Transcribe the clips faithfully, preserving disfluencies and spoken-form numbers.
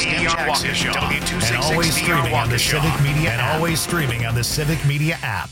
eighty on Waukesha, W two and sixty-six always streaming on the Civic Media and app. always streaming on the Civic Media app.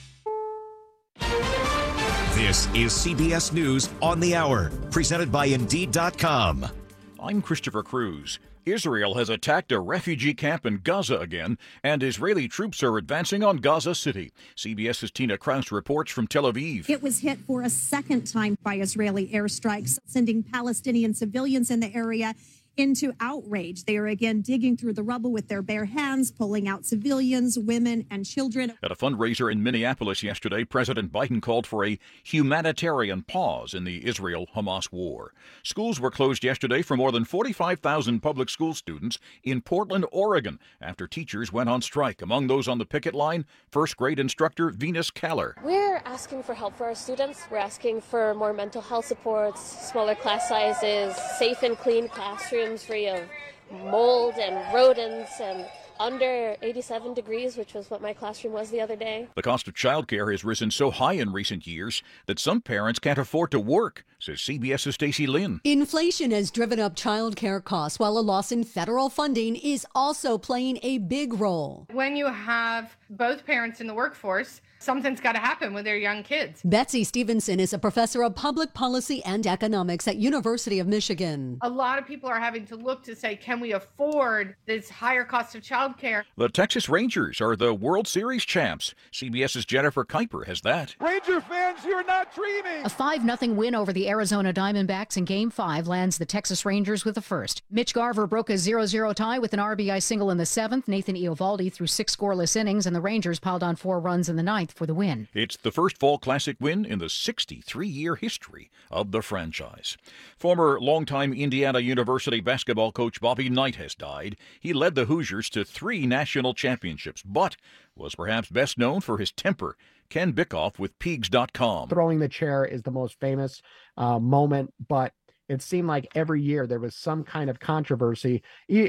This is C B S News on the Hour, presented by Indeed dot com. I'm Christopher Cruz. Israel has attacked a refugee camp in Gaza again, and Israeli troops are advancing on Gaza City. CBS's Tina Kraus reports from Tel Aviv. It was hit for a second time by Israeli airstrikes, sending Palestinian civilians in the area into outrage. They are again digging through the rubble with their bare hands, pulling out civilians, women, and children. At a fundraiser in Minneapolis yesterday, President Biden called for a humanitarian pause in the Israel-Hamas war. Schools were closed yesterday for more than forty-five thousand public school students in Portland, Oregon, after teachers went on strike. Among those on the picket line, first grade instructor Venus Keller. We're asking for help for our students. We're asking for more mental health supports, smaller class sizes, safe and clean classrooms, free of mold and rodents and under eighty-seven degrees, which was what my classroom was the other day. The cost of childcare has risen so high in recent years that some parents can't afford to work, says CBS's Stacey Lynn. Inflation has driven up childcare costs, while a loss in federal funding is also playing a big role. When you have both parents in the workforce, something's got to happen with their young kids. Betsy Stevenson is a professor of public policy and economics at University of Michigan. A lot of people are having to look to say, can we afford this higher cost of childcare? The Texas Rangers are the World Series champs. CBS's Jennifer Kuiper has that. Ranger fans, you're not dreaming. A five nothing win over the Arizona Diamondbacks in Game five lands the Texas Rangers with the first. Mitch Garver broke a zero zero tie with an R B I single in the seventh. Nathan Eovaldi threw six scoreless innings, and the Rangers piled on four runs in the ninth for the win. It's the first Fall Classic win in the sixty-three-year history of the franchise. Former longtime Indiana University basketball coach Bobby Knight has died. He led the Hoosiers to three national championships, but was perhaps best known for his temper. Ken Bickoff with Peegs dot com. Throwing the chair is the most famous uh, moment, but it seemed like every year there was some kind of controversy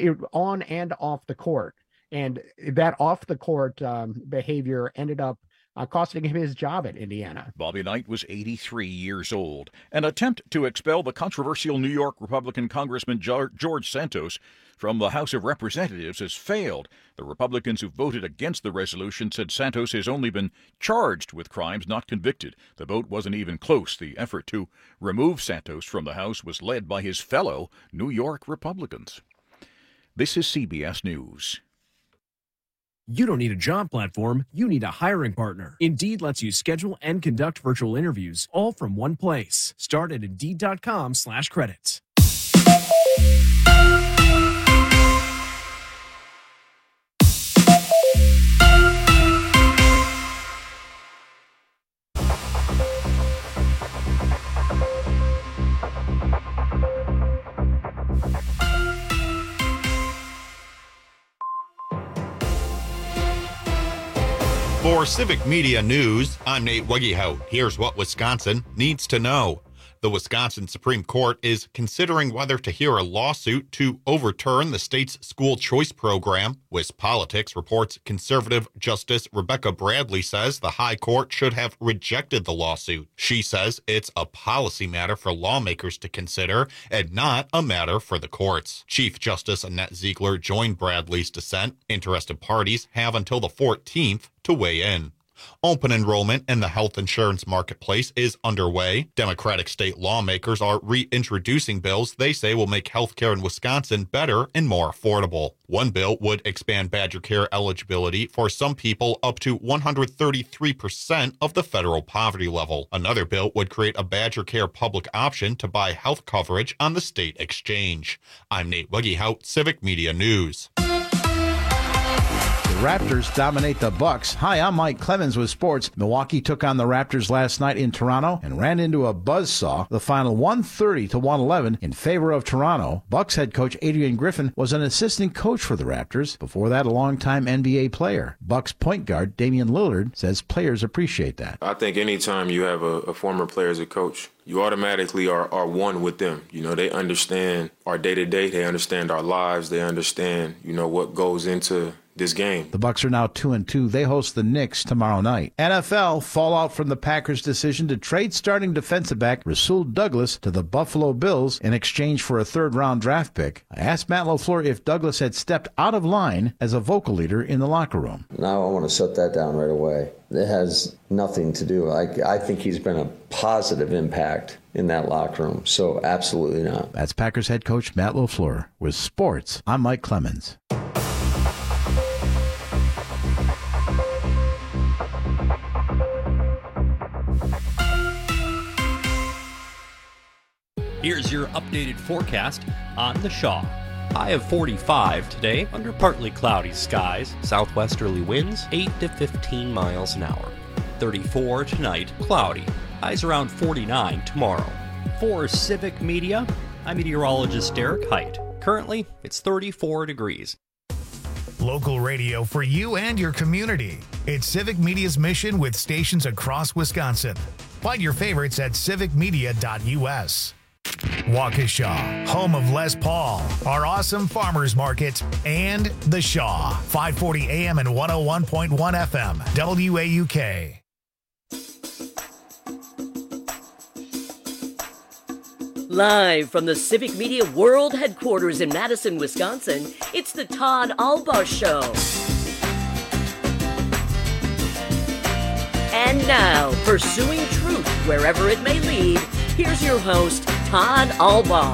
on and off the court. And that off the court um, behavior ended up Uh, costing him his job at Indiana. Bobby Knight was eighty-three years old. An attempt to expel the controversial New York Republican Congressman George Santos from the House of Representatives has failed. The Republicans who voted against the resolution said Santos has only been charged with crimes, not convicted. The vote wasn't even close. The effort to remove Santos from the House was led by his fellow New York Republicans. This is C B S News. You don't need a job platform, you need a hiring partner. Indeed lets you schedule and conduct virtual interviews all from one place. Start at Indeed dot com slash credits. For Civic Media News, I'm Nate Wegehout. Here's what Wisconsin needs to know. The Wisconsin Supreme Court is considering whether to hear a lawsuit to overturn the state's school choice program. WisPolitics reports conservative Justice Rebecca Bradley says the High Court should have rejected the lawsuit. She says it's a policy matter for lawmakers to consider and not a matter for the courts. Chief Justice Annette Ziegler joined Bradley's dissent. Interested parties have until the fourteenth to weigh in. Open enrollment in the health insurance marketplace is underway. Democratic state lawmakers are reintroducing bills they say will make health care in Wisconsin better and more affordable. One bill would expand Badger Care eligibility for some people up to one hundred thirty-three percent of the federal poverty level. Another bill would create a Badger Care public option to buy health coverage on the state exchange. I'm Nate Wegehout, Civic Media News. Raptors dominate the Bucks. Hi, I'm Mike Clemens with sports. Milwaukee took on the Raptors last night in Toronto and ran into a buzzsaw. The final one thirty to one eleven in favor of Toronto. Bucks head coach Adrian Griffin was an assistant coach for the Raptors. Before that, a longtime N B A player. Bucks point guard Damian Lillard says players appreciate that. I think anytime you have a, a former player as a coach, you automatically are, are one with them. You know, they understand our day-to-day. They understand our lives. They understand, you know, what goes into this game. The Bucs are now two and two. They host the Knicks tomorrow night. N F L fallout from the Packers' decision to trade starting defensive back Rasul Douglas to the Buffalo Bills in exchange for a third-round draft pick. I asked Matt LaFleur if Douglas had stepped out of line as a vocal leader in the locker room. Now I want to shut that down right away. It has nothing to do. I, I think he's been a positive impact in that locker room. So absolutely not. That's Packers head coach Matt LaFleur. With sports, I'm Mike Clemens. Here's your updated forecast on the Shaw. High of forty-five today, under partly cloudy skies. Southwesterly winds eight to fifteen miles an hour. thirty-four tonight, cloudy. Highs around forty-nine tomorrow. For Civic Media, I'm meteorologist Derek Height. Currently, it's thirty-four degrees. Local radio for you and your community. It's Civic Media's mission with stations across Wisconsin. Find your favorites at civic media dot u s. Waukesha, home of Les Paul, our awesome farmers market, and The Shaw, five forty A M and one oh one point one F M, W A U K. Live from the Civic Media World Headquarters in Madison, Wisconsin, it's the Todd Albaugh Show. And now, pursuing truth wherever it may lead, here's your host, Todd Albaugh.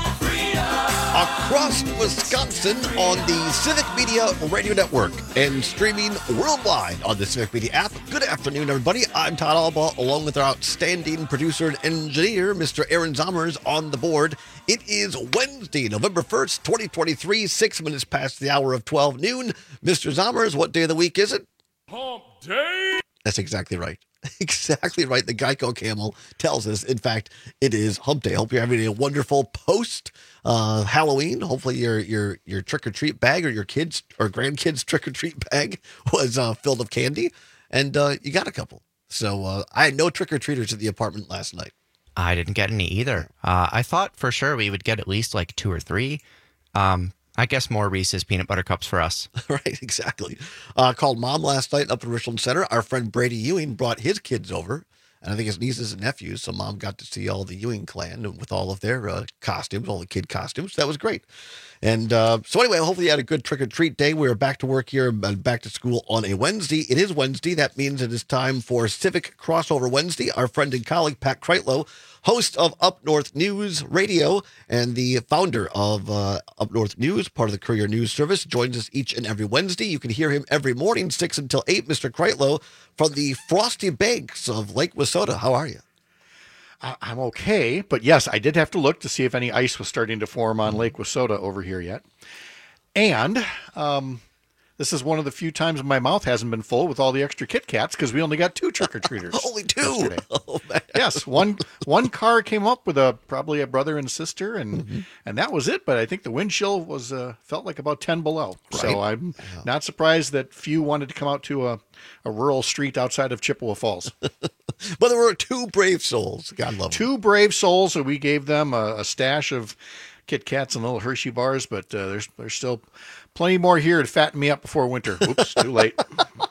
Across Wisconsin on the Civic Media Radio Network and streaming worldwide on the Civic Media app. Good afternoon, everybody. I'm Todd Albaugh, along with our outstanding producer and engineer, Mister Aaron Zommers, on the board. It is Wednesday, November first, twenty twenty-three, six minutes past the hour of twelve noon. Mister Zommers, what day of the week is it? Hump Day! That's exactly right. Exactly right. The Geico Camel tells us, in fact, it is Hump Day. Hope you're having a wonderful post uh, Halloween. Hopefully your your your trick or treat bag or your kids or grandkids trick or treat bag was uh, filled with candy, and uh, you got a couple. So uh, I had no trick or treaters at the apartment last night. I didn't get any either. Uh, I thought for sure we would get at least like two or three. Um, I guess more Reese's peanut butter cups for us. Right, exactly. Uh, called Mom last night up in Richland Center. Our friend Brady Ewing brought his kids over, and I think his nieces and nephews, so Mom got to see all the Ewing clan with all of their uh, costumes, all the kid costumes. That was great. And uh, so anyway, hopefully you had a good trick-or-treat day. We're back to work here and back to school on a Wednesday. It is Wednesday. That means it is time for Civic Crossover Wednesday. Our friend and colleague, Pat Kreitlow, host of Up North News Radio and the founder of uh, Up North News, part of the Courier News Service, joins us each and every Wednesday. You can hear him every morning, six until eight. Mister Kreitlow from the frosty banks of Lake Wissota. How are you? I'm okay, but yes, I did have to look to see if any ice was starting to form on Lake Wissota over here yet. And um, this is one of the few times my mouth hasn't been full with all the extra Kit Kats because we only got two trick-or-treaters. Only two? Oh, man. Yes, one one car came up with a probably a brother and sister, and mm-hmm. and that was it. But I think the wind chill was uh, felt like about ten below. Right. So I'm yeah. not surprised that few wanted to come out to a, a rural street outside of Chippewa Falls. But there were two brave souls. God love them. Two brave souls, and we gave them a, a stash of Kit Kats and little Hershey bars, but uh, there's there's still plenty more here to fatten me up before winter. Oops, too late.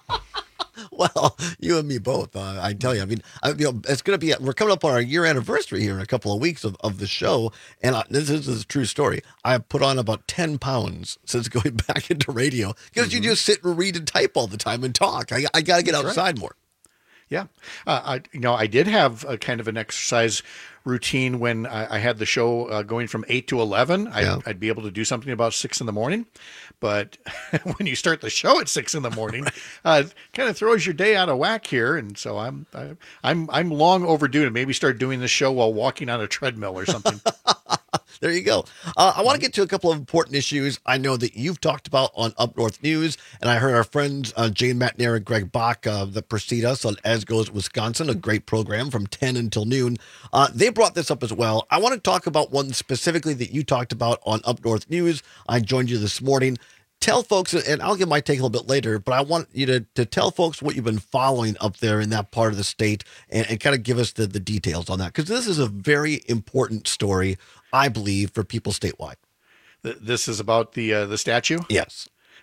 Well, you and me both. Uh, I tell you, I mean, I, you know, it's going to be, we're coming up on our year anniversary here in a couple of weeks of, of the show. And I, this, is, this is a true story. I have put on about ten pounds since going back into radio because mm-hmm. you just sit and read and type all the time and talk. I, I got to get That's outside right. more. Yeah. Uh, I, you know, I did have a kind of an exercise routine when I, I had the show uh, going from eight to eleven. I'd, yeah. I'd be able to do something about six in the morning. But when you start the show at six in the morning, uh, it kind of throws your day out of whack here. And so I'm, I, I'm, I'm long overdue to maybe start doing the show while walking on a treadmill or something. There you go. Uh, I want to get to a couple of important issues I know that you've talked about on Up North News, and I heard our friends uh, Jane Matnair and Greg Bach uh, that precede us on As Goes Wisconsin, a great program from ten until noon. Uh, they brought this up as well. I want to talk about one specifically that you talked about on Up North News. I joined you this morning. Tell folks, and I'll give my take a little bit later, but I want you to, to tell folks what you've been following up there in that part of the state and, and kind of give us the, the details on that, because this is a very important story, I believe, for people statewide. This is about the uh, the statue? Yes.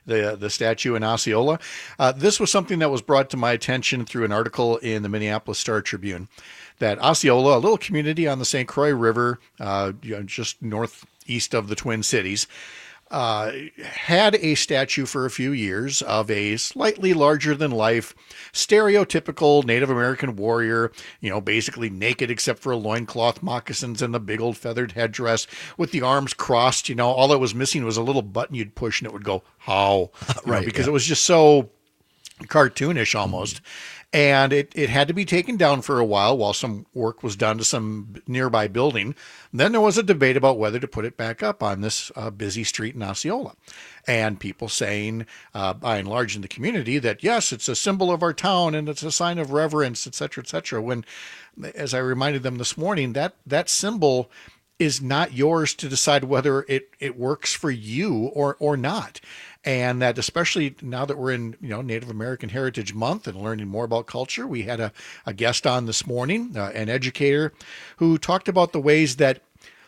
the the statue in Osceola. Uh, this was something that was brought to my attention through an article in the Minneapolis Star Tribune, that Osceola, a little community on the Saint Croix River, uh, you know, just northeast of the Twin Cities, uh, had a statue for a few years of a slightly larger than life, stereotypical Native American warrior, you know, basically naked except for a loincloth, moccasins, and the big old feathered headdress with the arms crossed. You know, all that was missing was a little button you'd push and it would go, how? You right. know, because yeah. it was just so cartoonish almost. Mm-hmm. And it, it had to be taken down for a while while some work was done to some nearby building. Then there was a debate about whether to put it back up on this uh, busy street in Osceola. And people saying, uh, by and large in the community, that yes, it's a symbol of our town and it's a sign of reverence, et cetera, et cetera. When, as I reminded them this morning, that that symbol is not yours to decide whether it, it works for you or or not. And that especially now that we're in, you know, Native American Heritage Month and learning more about culture, we had a, a guest on this morning, uh, an educator, who talked about the ways that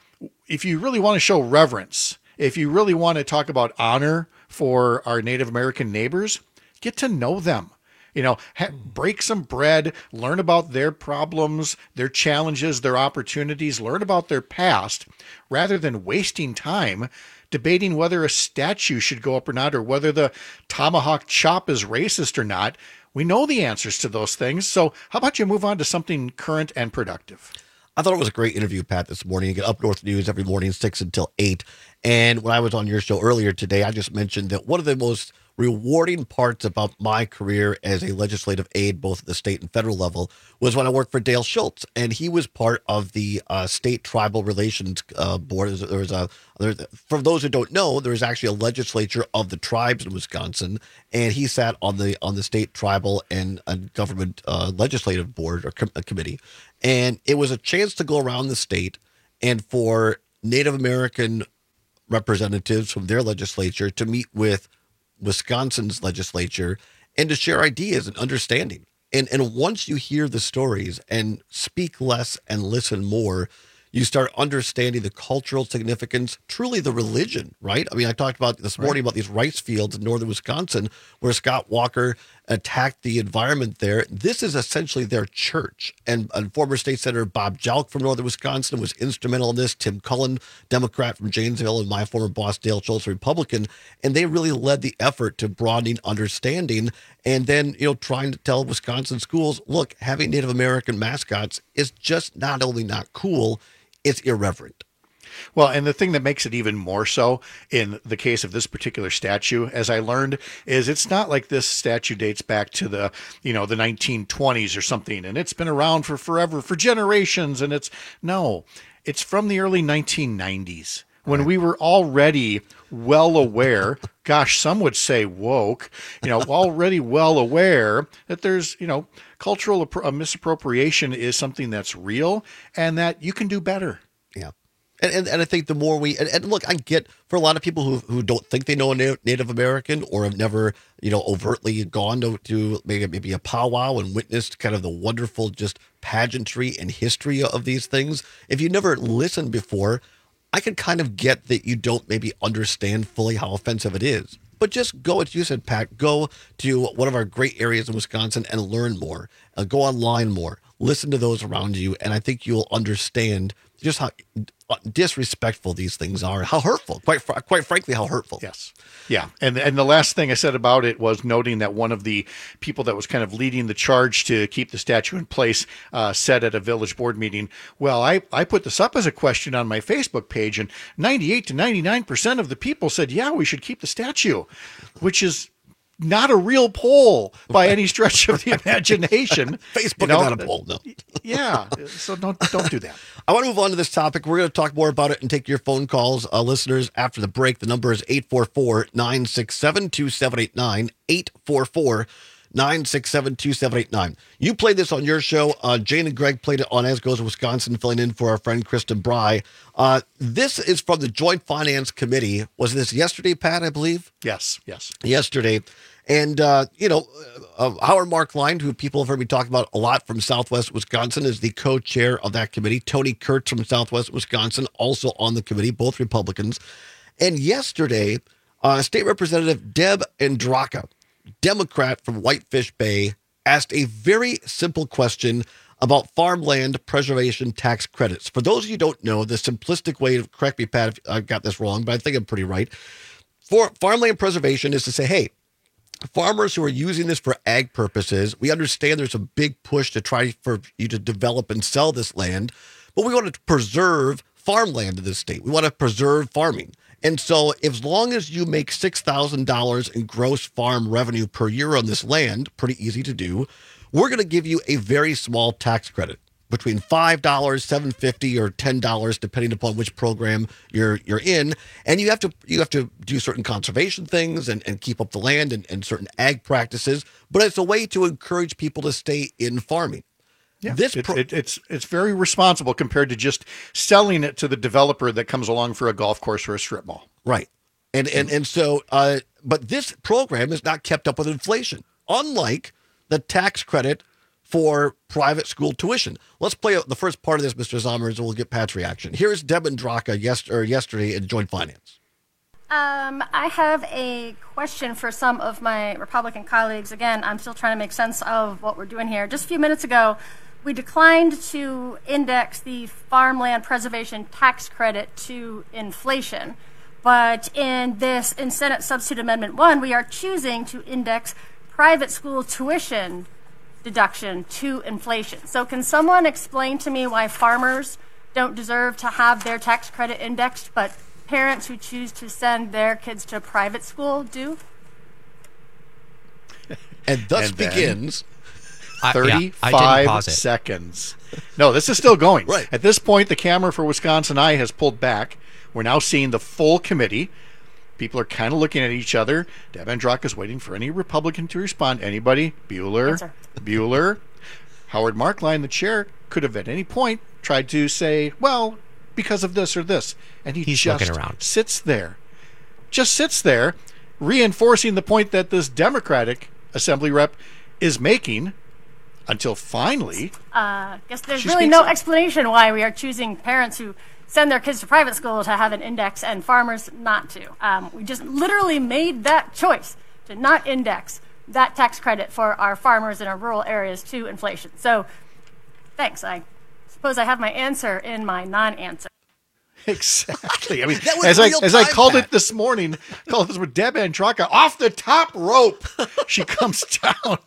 if you really want to show reverence, if you really want to talk about honor for our Native American neighbors, get to know them. You know, ha- break some bread, learn about their problems, their challenges, their opportunities, learn about their past, rather than wasting time debating whether a statue should go up or not, or whether the tomahawk chop is racist or not. We know the answers to those things. So how about you move on to something current and productive? I thought it was a great interview, Pat, this morning. You get Up North News every morning, six until eight. And when I was on your show earlier today, I just mentioned that one of the most rewarding parts about my career as a legislative aide, both at the state and federal level, was when I worked for Dale Schultz, and he was part of the uh, state tribal relations uh, board. There was a, there, for those who don't know, there is actually a legislature of the tribes in Wisconsin, and he sat on the on the state tribal and, and government uh, legislative board or com- committee, and it was a chance to go around the state and for Native American representatives from their legislature to meet with Wisconsin's legislature and to share ideas and understanding. And and once you hear the stories and speak less and listen more, you start understanding the cultural significance, truly the religion, right? I mean, I talked about this morning right. about these rice fields in northern Wisconsin where Scott Walker attacked the environment there. This is essentially their church. And, and former State Senator Bob Jalk from northern Wisconsin was instrumental in this. Tim Cullen, Democrat from Janesville, and my former boss, Dale Schultz, Republican. And they really led the effort to broadening understanding and then, you know, trying to tell Wisconsin schools, look, having Native American mascots is just not only not cool, it's irreverent. Well, and the thing that makes it even more so in the case of this particular statue, as I learned, is it's not like this statue dates back to the, you know, the nineteen twenties or something, and it's been around for forever, for generations, and it's, no, it's from the early nineteen nineties, when we were already well aware, gosh, some would say woke, you know, already well aware that there's, you know, cultural appro- misappropriation is something that's real and that you can do better. Yeah. And, and and I think the more we, and, and look, I get for a lot of people who who don't think they know a Native American or have never, you know, overtly gone to, to maybe, maybe a powwow and witnessed kind of the wonderful just pageantry and history of these things. If you never listened before, I can kind of get that you don't maybe understand fully how offensive it is. But just go, as you said, Pat, go to one of our great areas in Wisconsin and learn more. Uh, go online more. Listen to those around you, and I think you'll understand just how disrespectful these things are, how hurtful, quite fr- quite frankly, how hurtful. Yes. Yeah. And and the last thing I said about it was noting that one of the people that was kind of leading the charge to keep the statue in place uh, said at a village board meeting, well, I, I put this up as a question on my Facebook page, and ninety-eight to ninety-nine percent of the people said, yeah, we should keep the statue, which is not a real poll by any stretch of the imagination. Facebook you know? is not a poll, no. Yeah, so don't don't do that. I want to move on to this topic. We're going to talk more about it and take your phone calls, uh, listeners, after the break. The number is eight four four, nine six seven, two seven eight nine, eight four four, nine six seven, two seven eight nine. You played this on your show. Uh, Jane and Greg played it on As Goes Wisconsin, filling in for our friend Kristen Bry. Uh, this is from the Joint Finance Committee. Was this yesterday, Pat, I believe? Yes, yes. Yesterday. And, uh, you know, uh, Howard Markline, who people have heard me talk about a lot from Southwest Wisconsin, is the co-chair of that committee. Tony Kurtz from Southwest Wisconsin, also on the committee, both Republicans. And yesterday, Uh, State Representative Deb Andraka, Democrat from Whitefish Bay, asked a very simple question about farmland preservation tax credits. For those of you who don't know, the simplistic way, correct me, Pat, if I've got this wrong, but I think I'm pretty right. For farmland preservation is to say, hey, farmers who are using this for ag purposes, we understand there's a big push to try for you to develop and sell this land, but we want to preserve farmland in this state. We want to preserve farming. And so as long as you make six thousand dollars in gross farm revenue per year on this land, pretty easy to do, we're going to give you a very small tax credit between five dollars, seven dollars and fifty cents, or ten dollars, depending upon which program you're you're in. And you have to you have to do certain conservation things and, and keep up the land and, and certain ag practices. But it's a way to encourage people to stay in farming. Yeah, this it, pro- it, it's it's very responsible compared to just selling it to the developer that comes along for a golf course or a strip mall. Right. And and and so, uh, but this program is not kept up with inflation, unlike the tax credit for private school tuition. Let's play the first part of this, Mister Zommers, and we'll get Pat's reaction. Here's Deb Andraka yes, or yesterday in Joint Finance. Um, I have a question for some of my Republican colleagues. Again, I'm still trying to make sense of what we're doing here. Just a few minutes ago, we declined to index the farmland preservation tax credit to inflation. But in this, in Senate Substitute Amendment one, we are choosing to index private school tuition deduction to inflation. So can someone explain to me why farmers don't deserve to have their tax credit indexed, but parents who choose to send their kids to private school do? And thus And then- begins thirty-five seconds. No, this is still going. Right. At this point, the camera for Wisconsin Eye has pulled back. We're now seeing the full committee. People are kind of looking at each other. Deb Andraka is waiting for any Republican to respond. Anybody? Bueller? Answer. Bueller? Howard Markline, the chair, could have at any point tried to say, well, because of this or this. And he He's just looking around. sits there. Just sits there, reinforcing the point that this Democratic Assembly rep is making until finally... I uh, guess there's She really speaks no up. explanation why we are choosing parents who send their kids to private school to have an index and farmers not to. Um, we just literally made that choice to not index that tax credit for our farmers in our rural areas to inflation. So thanks. I suppose I have my answer in my non-answer. Exactly. I mean, That was as I real as I time, called Pat. it this morning, called this with Deb Andraka off the top rope. She comes down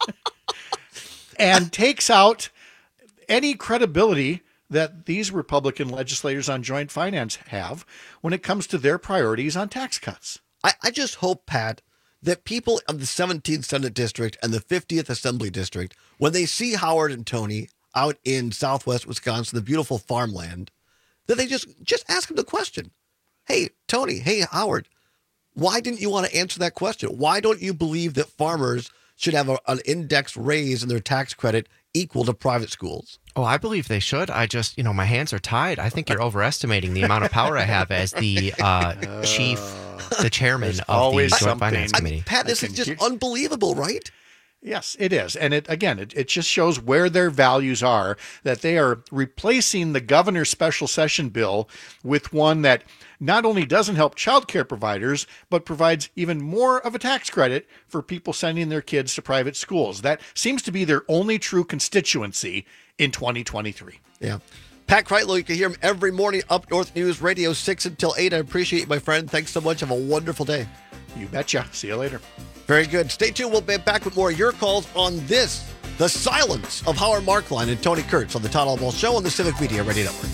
and takes out any credibility that these Republican legislators on Joint Finance have when it comes to their priorities on tax cuts. I, I just hope, Pat, that people of the seventeenth Senate District and the fiftieth Assembly District, when they see Howard and Tony out in southwest Wisconsin, the beautiful farmland, that they just, just ask them the question. Hey, Tony, hey, Howard, why didn't you want to answer that question? Why don't you believe that farmers should have a, an index raise in their tax credit equal to private schools? Oh, I believe they should. I just, you know, my hands are tied. I think you're overestimating the amount of power I have as the uh, chief, the chairman There's of the always Joint something. Finance I- Committee. Pat, this I is can just hear- unbelievable, right? Yes, it is. And it again, it, it just shows where their values are, that they are replacing the governor's special session bill with one that not only doesn't help child care providers, but provides even more of a tax credit for people sending their kids to private schools. That seems to be their only true constituency in twenty twenty-three. Yeah. Pat Kreitlow, you can hear him every morning, Up North News Radio, six until eight. I appreciate you, my friend. Thanks so much. Have a wonderful day. You betcha. See you later. Very good. Stay tuned. We'll be back with more of your calls on this, the silence of Howard Markline and Tony Kurtz on the Todd Albaugh Show on the Civic Media Radio Network.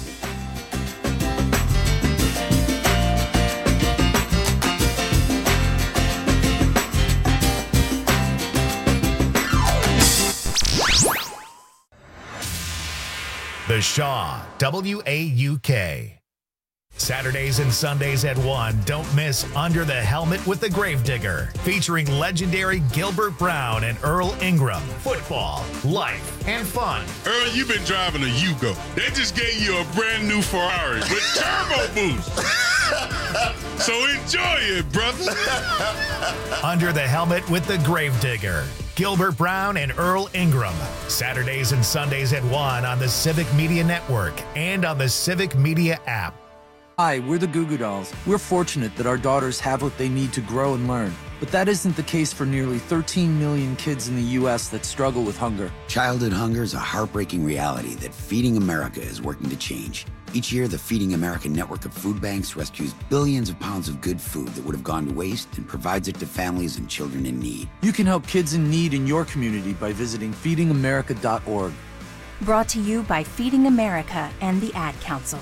The Shaw, W A U K. Saturdays and Sundays at one, don't miss Under the Helmet with the Gravedigger, featuring legendary Gilbert Brown and Earl Ingram. Football, life, and fun. Earl, you've been driving a Yugo. They just gave you a brand new Ferrari with turbo boost. So enjoy it, brother. Under the Helmet with the Gravedigger. Gilbert Brown and Earl Ingram. Saturdays and Sundays at one on the Civic Media Network and on the Civic Media app. Hi, we're the Goo Goo Dolls. We're fortunate that our daughters have what they need to grow and learn. But that isn't the case for nearly thirteen million kids in the U S that struggle with hunger. Childhood hunger is a heartbreaking reality that Feeding America is working to change. Each year, the Feeding America network of food banks rescues billions of pounds of good food that would have gone to waste and provides it to families and children in need. You can help kids in need in your community by visiting feeding america dot org. Brought to you by Feeding America and the Ad Council.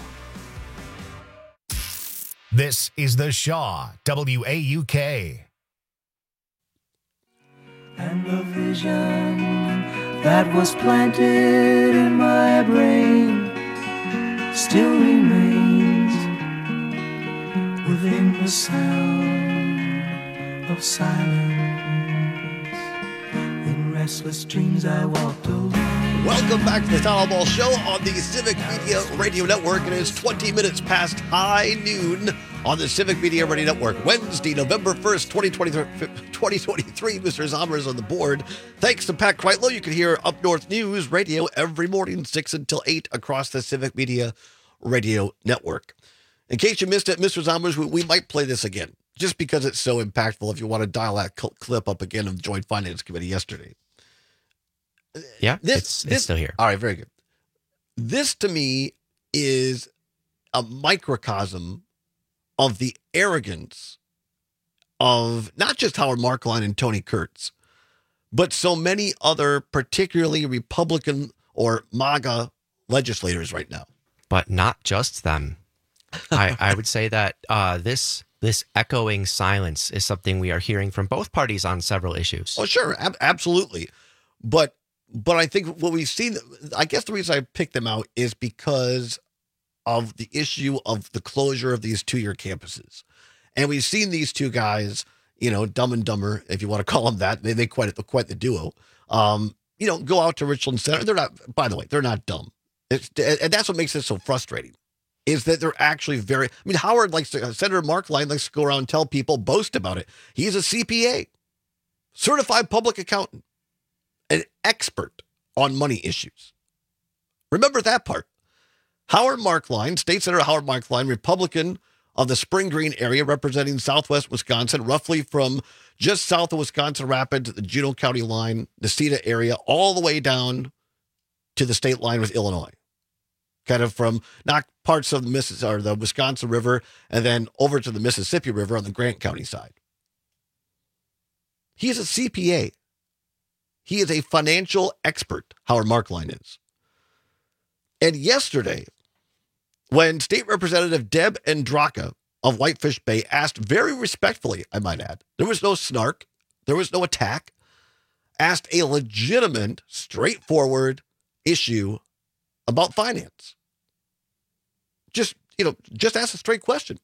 This is The Shaw, W A U K. And the vision that was planted in my brain still remains within the sound of silence. In restless dreams I walked alone. Welcome back to the Town Hall Ball Show on the Civic Media Radio Network. It is twenty minutes past high noon on the Civic Media Radio Network. Wednesday, November first, twenty twenty-three. Mister Zombers on the board. Thanks to Pat Kreitlow. You can hear Up North News Radio every morning, six until eight, across the Civic Media Radio Network. In case you missed it, Mister Zombers, we, we might play this again, just because it's so impactful. If you want to dial that cl- clip up again of the Joint Finance Committee yesterday. Yeah, this, it's, this, it's still here. All right, very good. This, to me, is a microcosm of the arrogance of not just Howard Marklein and Tony Kurtz, but so many other particularly Republican or MAGA legislators right now. But not just them. I, I would say that uh, this this echoing silence is something we are hearing from both parties on several issues. Oh, sure. Ab- absolutely. But But I think what we've seen, I guess the reason I picked them out is because of the issue of the closure of these two-year campuses. And we've seen these two guys, you know, Dumb and Dumber, if you want to call them that. They, they quite, quite the duo. Um, you know, go out to Richland Center. They're not, by the way, they're not dumb. It's, and that's what makes it so frustrating, is that they're actually very, I mean, Howard likes to, Senator Marklein likes to go around and tell people, boast about it. He's a C P A, certified public accountant, an expert on money issues. Remember that part. Howard Marklein, State Senator Howard Marklein, Republican of the Spring Green area, representing Southwest Wisconsin, roughly from just south of Wisconsin Rapids, the Juneau County line, the Cedar area, all the way down to the state line with Illinois. Kind of from not parts of the Missis or the Wisconsin River, and then over to the Mississippi River on the Grant County side. He's a C P A. He is a financial expert, Howard Marklein is. And yesterday, when State Representative Deb Andraka of Whitefish Bay asked very respectfully, I might add, there was no snark, there was no attack, asked a legitimate, straightforward issue about finance. Just, you know, just ask a straight question.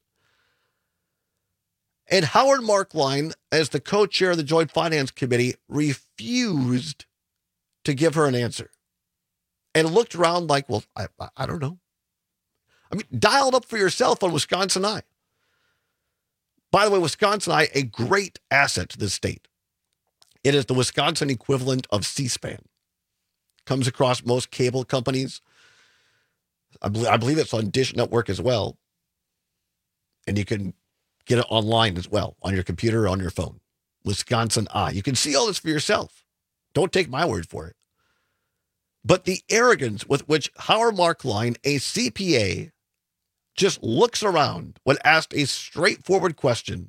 And Howard Marklein, as the co-chair of the Joint Finance Committee, refused to give her an answer and looked around like, well, I, I don't know. I mean, dial it up for yourself on Wisconsin Eye. By the way, Wisconsin Eye, a great asset to this state. It is the Wisconsin equivalent of C-SPAN. Comes across most cable companies. I believe, I believe it's on Dish Network as well. And you can get it online as well, on your computer or on your phone. Wisconsin Eye. You can see all this for yourself. Don't take my word for it. But the arrogance with which Howard Marklein, a C P A, just looks around when asked a straightforward question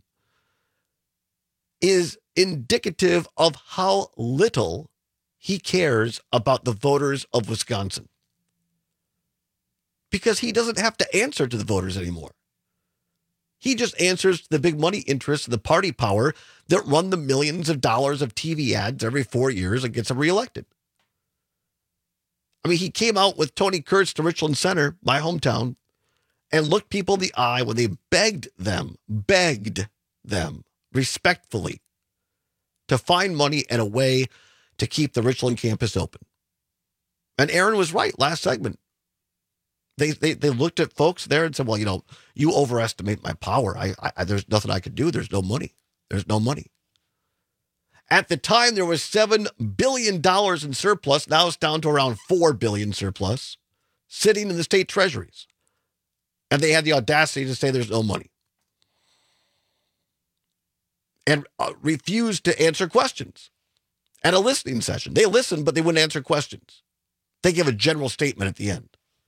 is indicative of how little he cares about the voters of Wisconsin. Because he doesn't have to answer to the voters anymore. He just answers to the big money interests of the party power that run the millions of dollars of T V ads every four years and gets him reelected. I mean, he came out with Tony Kurtz to Richland Center, my hometown, and looked people in the eye when they begged them, begged them respectfully to find money and a way to keep the Richland campus open. And Aaron was right last segment. They, they they looked at folks there and said, well, you know, you overestimate my power. I, I there's nothing I could do. There's no money. There's no money. At the time, there was seven billion dollars in surplus. Now it's down to around four billion dollars surplus sitting in the state treasuries. And they had the audacity to say there's no money. And uh, refused to answer questions at a listening session. They listened, but they wouldn't answer questions. They give a general statement at the end.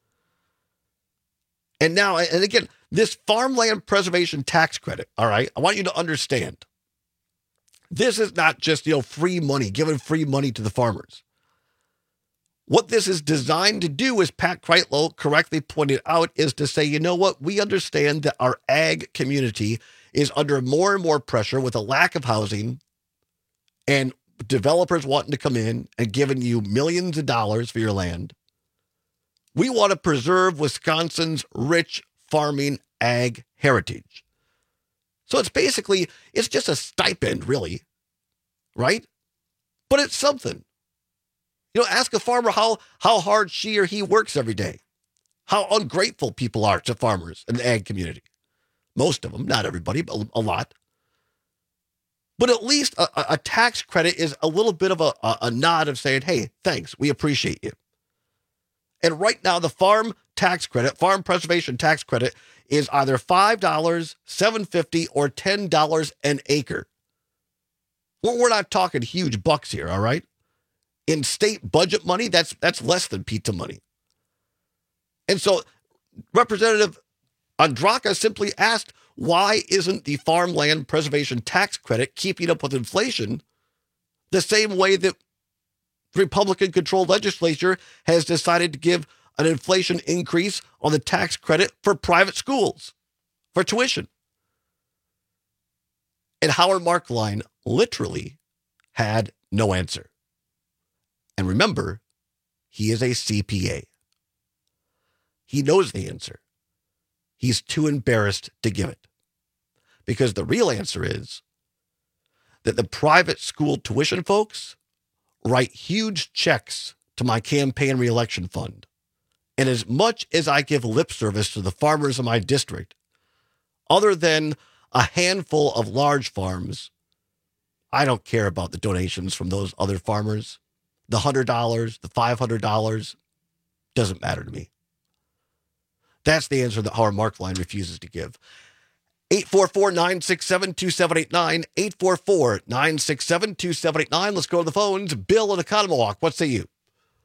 And now, and again, this farmland preservation tax credit, all right, I want you to understand. This is not just, you know, free money, giving free money to the farmers. What this is designed to do, as Pat Kreitlow correctly pointed out, is to say, you know what, we understand that our ag community is under more and more pressure with a lack of housing and developers wanting to come in and giving you millions of dollars for your land. We want to preserve Wisconsin's rich farming ag heritage. So it's basically, it's just a stipend, really, right? But it's something. You know, ask a farmer how, how hard she or he works every day, how ungrateful people are to farmers in the ag community. Most of them, not everybody, but a lot. But at least a, a tax credit is a little bit of a, a, a nod of saying, hey, thanks, we appreciate you. And right now, the farm tax credit, farm preservation tax credit, is either five dollars, seven dollars and fifty cents, or ten dollars an acre. Well, we're not talking huge bucks here, all right? In state budget money, that's that's less than pizza money. And so Representative Andraka simply asked, why isn't the farmland preservation tax credit keeping up with inflation the same way that the Republican-controlled legislature has decided to give an inflation increase on the tax credit for private schools, for tuition? And Howard Marklein literally had no answer. And remember, he is a C P A. He knows the answer. He's too embarrassed to give it. Because the real answer is that the private school tuition folks write huge checks to my campaign reelection fund. And as much as I give lip service to the farmers in my district, other than a handful of large farms, I don't care about the donations from those other farmers. The one hundred dollars, the five hundred dollars, doesn't matter to me. That's the answer that Howard Marklein refuses to give. eight four four, nine six seven, two seven eight nine, eight four four, nine six seven, two seven eight nine. Let's go to the phones. Bill in Economawalk, what say you?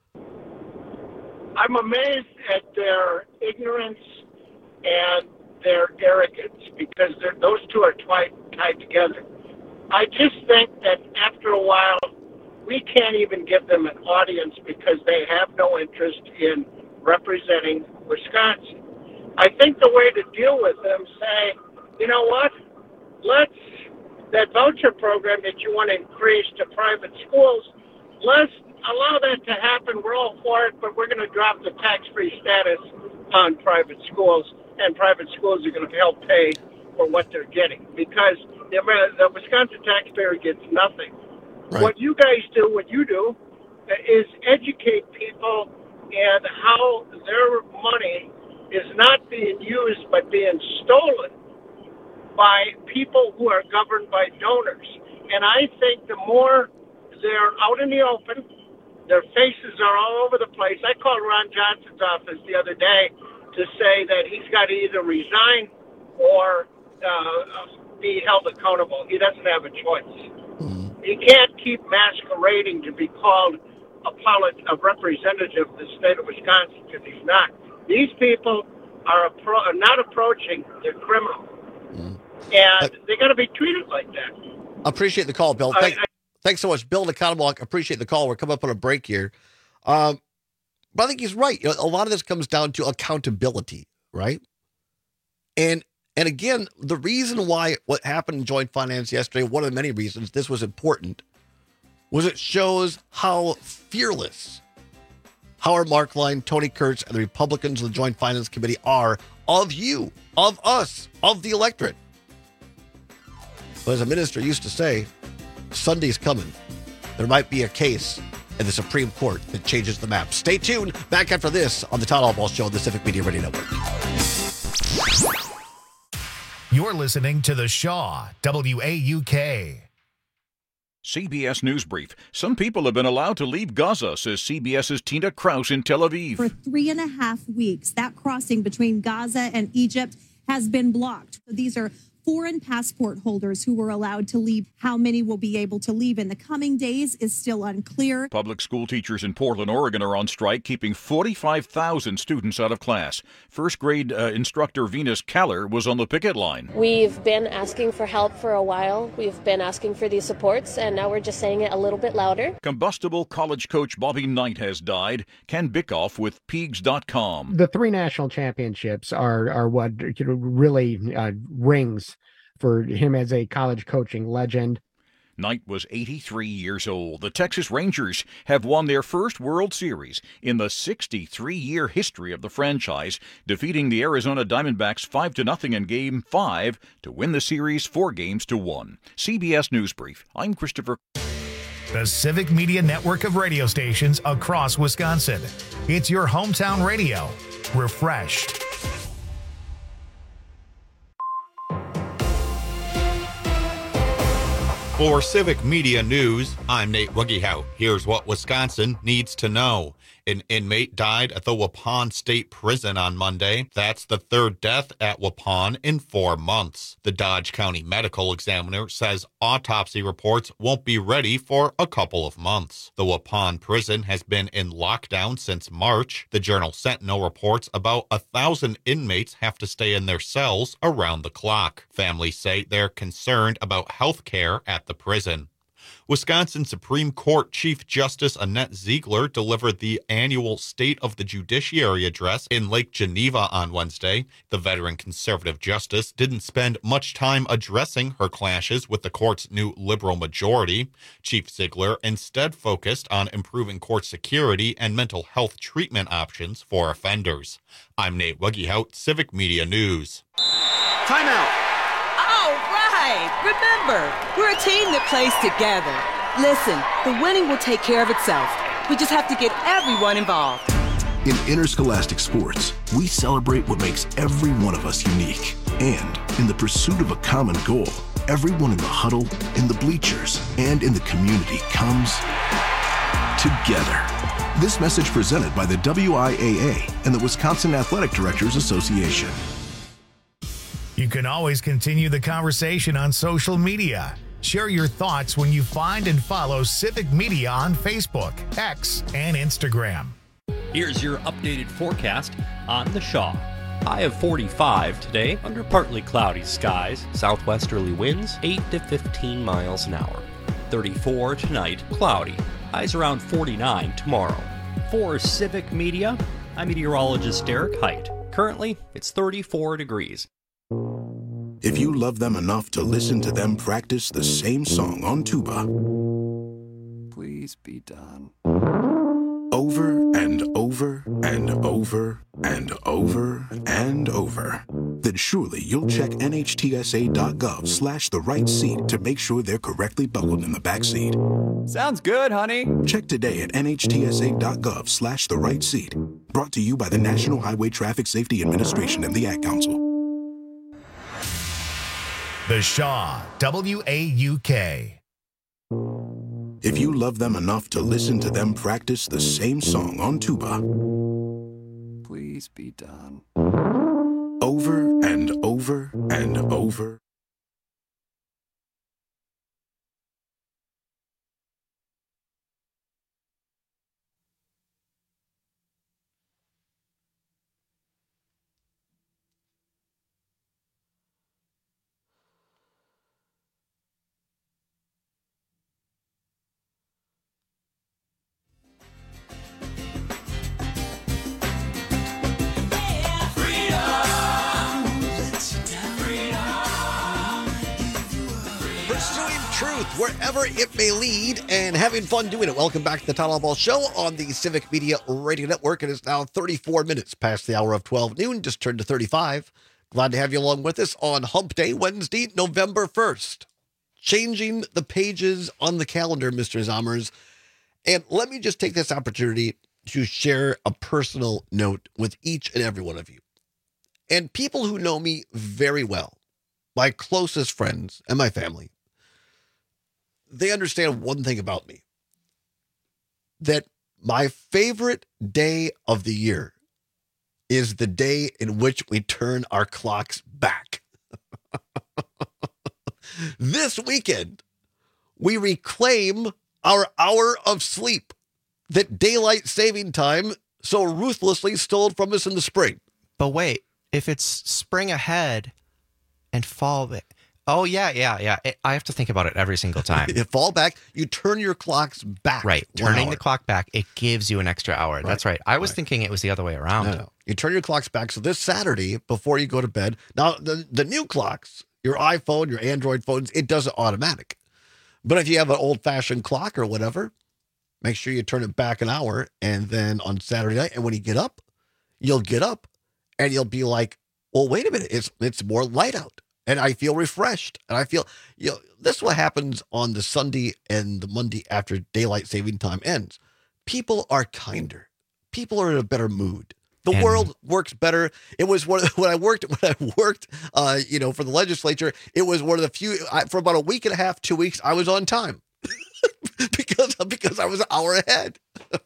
I'm amazed at their ignorance and their arrogance, because those two are tied, tied together. I just think that after a while, we can't even give them an audience because they have no interest in representing Wisconsin. I think the way to deal with them, say, you know what, let's, that voucher program that you want to increase to private schools, let's allow that to happen. We're all for it, but we're going to drop the tax-free status on private schools, and private schools are going to help pay for what they're getting, because the, the Wisconsin taxpayer gets nothing. Right. What you guys do, what you do, is educate people and how their money is not being used but being stolen by people who are governed by donors. And I think the more they're out in the open, their faces are all over the place. I called Ron Johnson's office the other day to say that he's got to either resign or uh, be held accountable. He doesn't have a choice. He can't keep masquerading to be called a, polit- a representative of the state of Wisconsin, because he's not. These people are, appro- are not approaching, they're criminal. Mm. And uh, they got to be treated like that. Appreciate the call, Bill. Thank, I, I, thanks so much. Bill in Economawalk, appreciate the call. We're coming up on a break here. Um, but I think he's right. You know, a lot of this comes down to accountability, right? And And again, the reason why what happened in joint finance yesterday, one of the many reasons this was important, was it shows how fearless Howard Marklein, Tony Kurtz, and the Republicans of the Joint Finance Committee are of you, of us, of the electorate. But as a minister used to say, Sunday's coming. There might be a case in the Supreme Court that changes the map. Stay tuned. Back after this on the Todd Albaugh Show on the Civic Media Radio Network. You're listening to The Shaw, W A U K. C B S News Brief. Some people have been allowed to leave Gaza, says CBS's Tina Kraus in Tel Aviv. For three and a half weeks, that crossing between Gaza and Egypt has been blocked. These are foreign passport holders who were allowed to leave. How many will be able to leave in the coming days is still unclear. Public school teachers in Portland, Oregon are on strike, keeping forty-five thousand students out of class. First grade uh, instructor Venus Keller was on the picket line. We've been asking for help for a while. We've been asking for these supports, and now we're just saying it a little bit louder. Combustible college coach Bobby Knight has died. Ken Bickoff with Peegs dot com. The three national championships are are what you know, really uh, rings for him as a college coaching legend. Knight was eighty-three years old. The Texas Rangers have won their first World Series in the sixty-three-year history of the franchise, defeating the Arizona Diamondbacks five to nothing in Game five to win the series four games to one. C B S News Brief. I'm Christopher. The Civic Media Network of radio stations across Wisconsin. It's your hometown radio. Refreshed. For Civic Media News, I'm Nate Wuggyhout. Here's what Wisconsin needs to know. An inmate died at the Waupun State Prison on Monday. That's the third death at Waupun in four months. The Dodge County Medical Examiner says autopsy reports won't be ready for a couple of months. The Waupun prison has been in lockdown since March. The Journal Sentinel reports about a thousand inmates have to stay in their cells around the clock. Families say they're concerned about health care at the prison. Wisconsin Supreme Court Chief Justice Annette Ziegler delivered the annual State of the Judiciary address in Lake Geneva on Wednesday. The veteran conservative justice didn't spend much time addressing her clashes with the court's new liberal majority. Chief Ziegler instead focused on improving court security and mental health treatment options for offenders. I'm Nate Wuggyhout, Civic Media News. Timeout. Remember, we're a team that plays together. Listen, the winning will take care of itself. We just have to get everyone involved. In interscholastic sports, we celebrate what makes every one of us unique. And in the pursuit of a common goal, everyone in the huddle, in the bleachers, and in the community comes together. This message presented by the W I A A and the Wisconsin Athletic Directors Association. You can always continue the conversation on social media. Share your thoughts when you find and follow Civic Media on Facebook, X, and Instagram. Here's your updated forecast on the Shaw. High of forty-five today under partly cloudy skies. Southwesterly winds eight to fifteen miles an hour. thirty-four tonight, cloudy. Highs around forty-nine tomorrow. For Civic Media, I'm meteorologist Derek Height. Currently, it's thirty-four degrees. If you love them enough to listen to them practice the same song on tuba, please be done. Over and over and over and over and over, then surely you'll check N H T S A dot gov slash the right seat to make sure they're correctly buckled in the back seat. Sounds good, honey. Check today at N H T S A dot gov slash the right seat. Brought to you by the National Highway Traffic Safety Administration and the Ad Council. The Shaw, W A U K. If you love them enough to listen to them practice the same song on tuba, please be done. Over and over and over. Wherever it may lead, and having fun doing it. Welcome back to the Town Hall Ball Show on the Civic Media Radio Network. It is now thirty-four minutes past the hour of twelve noon, just turned to thirty-five. Glad to have you along with us on Hump Day, Wednesday, November first. Changing the pages on the calendar, Mister Zommers. And let me just take this opportunity to share a personal note with each and every one of you. And people who know me very well, my closest friends and my family, they understand one thing about me, that my favorite day of the year is the day in which we turn our clocks back. This weekend, we reclaim our hour of sleep that daylight saving time so ruthlessly stole from us in the spring. But wait, if it's spring ahead and fall... Oh, yeah, yeah, yeah. It, I have to think about it every single time. You fall back, you turn your clocks back. Right. Turning the clock back, it gives you an extra hour. Right. That's right. I was right. thinking it was the other way around. No, no. You turn your clocks back. So this Saturday, before you go to bed, now the, the new clocks, your iPhone, your Android phones, it does it automatic. But if you have an old-fashioned clock or whatever, make sure you turn it back an hour. And then on Saturday night, and when you get up, you'll get up and you'll be like, well, wait a minute. It's, it's more light out. And I feel refreshed. And I feel, you know, this is what happens on the Sunday and the Monday after daylight saving time ends. People are kinder. People are in a better mood. The and world works better. It was one of, when I worked, when I worked, uh, you know, for the legislature, it was one of the few, I, for about a week and a half, two weeks, I was on time because, because I was an hour ahead.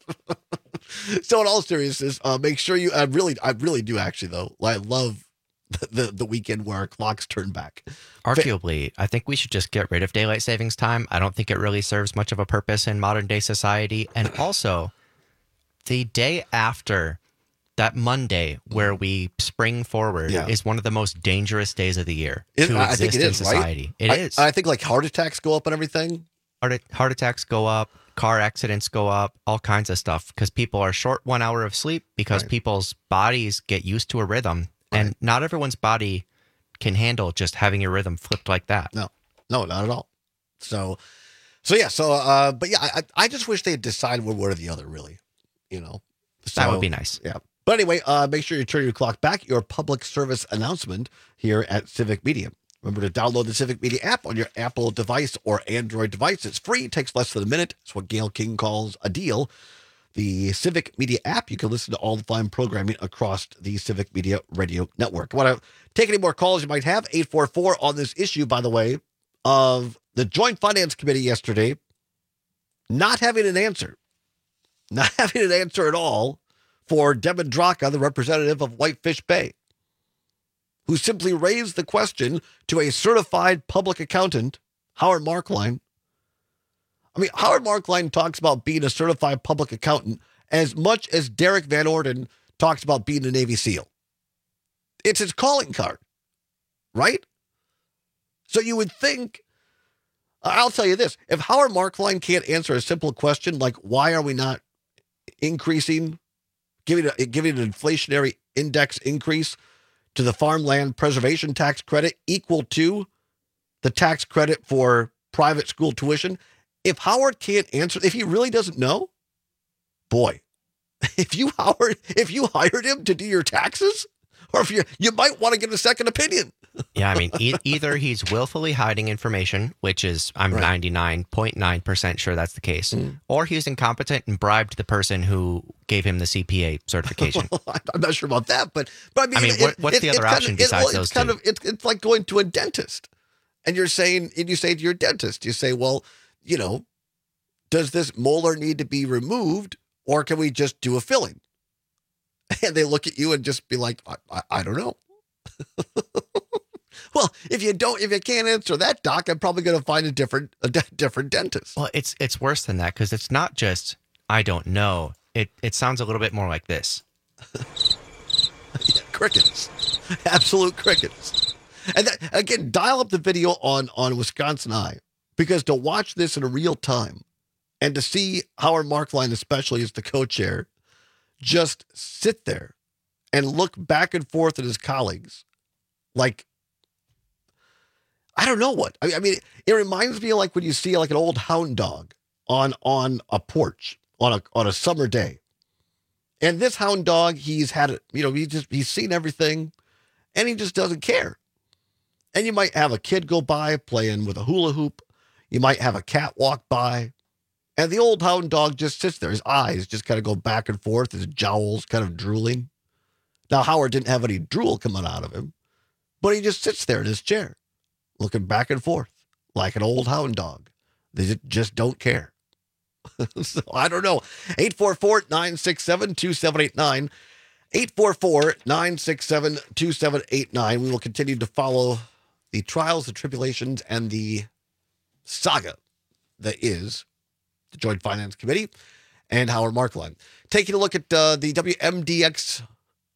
So in all seriousness, uh, make sure you, I really, I really do actually though. I love the, the weekend where our clocks turn back. Arguably, I think we should just get rid of daylight savings time. I don't think it really serves much of a purpose in modern day society. And also, the day after that Monday where we spring forward Yeah. is one of the most dangerous days of the year It- to I exist think it in is, society. right? It I, is. I think like heart attacks go up and everything. Heart, heart attacks go up, car accidents go up, all kinds of stuff because people are short one hour of sleep because Right. people's bodies get used to a rhythm. And not everyone's body can handle just having your rhythm flipped like that. No, no, not at all. So, so yeah, so, uh, but yeah, I, I just wish they had decided one way or the other, really, you know. So, That would be nice. Yeah. But anyway, uh, make sure you turn your clock back. Your public service announcement here at Civic Media. Remember to download the Civic Media app on your Apple device or Android device. It's free. It takes less than a minute. It's what Gail King calls a deal. The Civic Media app, you can listen to all the fine programming across the Civic Media Radio Network. Want to take any more calls you might have? eight four four on this issue, by the way, of the Joint Finance Committee yesterday not having an answer. Not having an answer at all for Devin Draka, the representative of Whitefish Bay, who simply raised the question to a certified public accountant, Howard Markline. I mean, Howard Markline talks about being a certified public accountant as much as Derek Van Orden talks about being a Navy SEAL. It's his calling card, right? So you would think, I'll tell you this, if Howard Markline can't answer a simple question like, why are we not increasing, giving, a, giving an inflationary index increase to the farmland preservation tax credit equal to the tax credit for private school tuition, if Howard can't answer, if he really doesn't know, boy, if you Howard, if you hired him to do your taxes, or if you you might want to get a second opinion. Yeah, I mean, e- either he's willfully hiding information, which is I'm ninety-nine point nine percent sure that's the case, Mm. or he's incompetent and bribed the person who gave him the C P A certification. I'm not sure about that, but but I mean, I mean, it- what- what's it- the it's other kind option of, besides it, well, those it's kind two? of it's it's like going to a dentist, and you're saying and you say to your dentist, you say, well, you know, does this molar need to be removed, or can we just do a filling? And they look at you and just be like, I, I, I don't know. Well, if you don't, if you can't answer that, doc, I'm probably going to find a different, a de- different dentist. Well, it's it's worse than that because it's not just I don't know. It it sounds a little bit more like this. Yeah, crickets, absolute crickets. And that, again, dial up the video on on Wisconsin Eye, because to watch this in real time and to see Howard Markline, especially as the co-chair, just sit there and look back and forth at his colleagues like, I don't know what. I mean, I mean, it reminds me of like when you see like an old hound dog on on a porch on a on a summer day. And this hound dog, he's had it, you know, he just he's seen everything and he just doesn't care. And you might have a kid go by playing with a hula hoop. You might have a cat walk by. And the old hound dog just sits there. His eyes just kind of go back and forth, his jowls kind of drooling. Now, Howard didn't have any drool coming out of him, but he just sits there in his chair, looking back and forth like an old hound dog, They just don't care. So I don't know. eight four four, nine six seven, two seven eight nine. eight four four, nine six seven, two seven eight nine. We will continue to follow the trials, the tribulations, and the saga that is the Joint Finance Committee and Howard Marklein. Taking a look at uh, the W M D X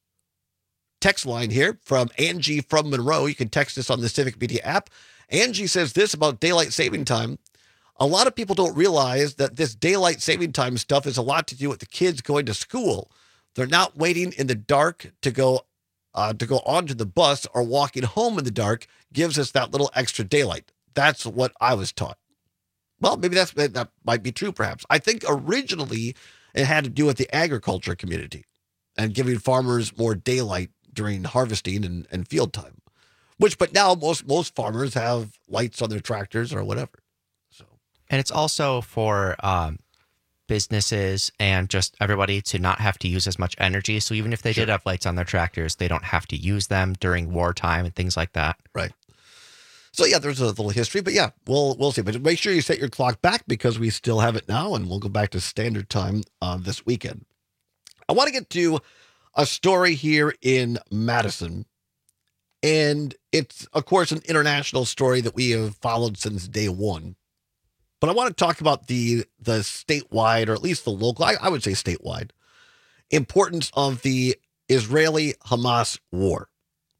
text line here from Angie from Monroe. You can text us on the Civic Media app. Angie says this about daylight saving time. A lot of people don't realize that this daylight saving time stuff is a lot to do with the kids going to school. They're not waiting in the dark to go uh, to go onto the bus, or walking home in the dark gives us that little extra daylight. That's what I was taught. Well, maybe that's, that might be true, perhaps. I think originally it had to do with the agriculture community and giving farmers more daylight during harvesting and, and field time. Which, but now most most farmers have lights on their tractors or whatever. And it's also for um, businesses and just everybody to not have to use as much energy. So even if they sure. did have lights on their tractors, they don't have to use them during wartime and things like that. Right. So yeah, there's a little history, but yeah, we'll we'll see. But make sure you set your clock back, because we still have it now, and we'll go back to standard time uh, this weekend. I want to get to a story here in Madison, and it's, of course, an international story that we have followed since day one. But I want to talk about the the statewide, or at least the local, I, I would say statewide, importance of the Israeli-Hamas war.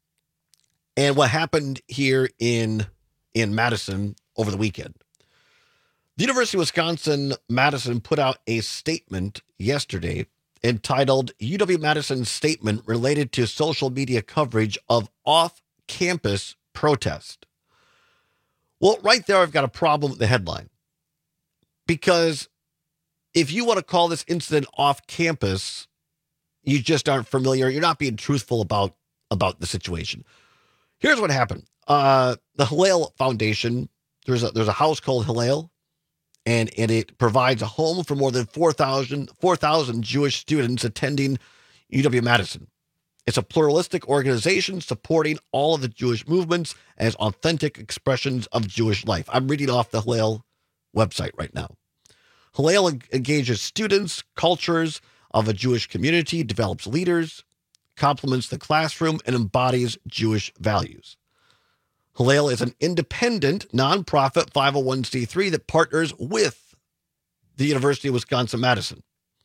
And what happened here in, in Madison over the weekend. The University of Wisconsin-Madison put out a statement yesterday entitled U W-Madison Statement Related to Social Media Coverage of Off-Campus Protest. Well, right there, I've got a problem with the headline. Because if you want to call this incident off campus, you just aren't familiar. You're not being truthful about, about the situation. Here's what happened. Uh, the Hillel Foundation, there's a, there's a house called Hillel, and, and it provides a home for more than four thousand Jewish students attending U W-Madison. It's a pluralistic organization supporting all of the Jewish movements as authentic expressions of Jewish life. I'm reading off the Hillel website right now. Hillel engages students, cultures of a Jewish community, develops leaders, complements the classroom, and embodies Jewish values. Hillel is an independent, nonprofit five oh one c three that partners with the University of Wisconsin-Madison.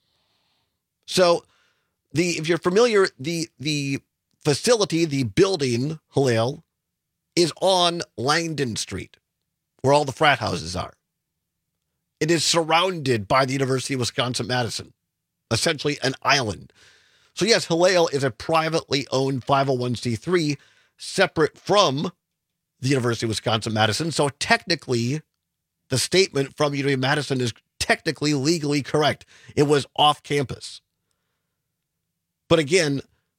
So, the if you're familiar, the the facility, the building, Hillel, is on Langdon Street, where all the frat houses are. It is surrounded by the University of Wisconsin-Madison, essentially an island. So yes, Hillel is a privately owned five oh one c three separate from the University of Wisconsin-Madison. So technically, the statement from U W-Madison is technically legally correct. It was off campus. But again,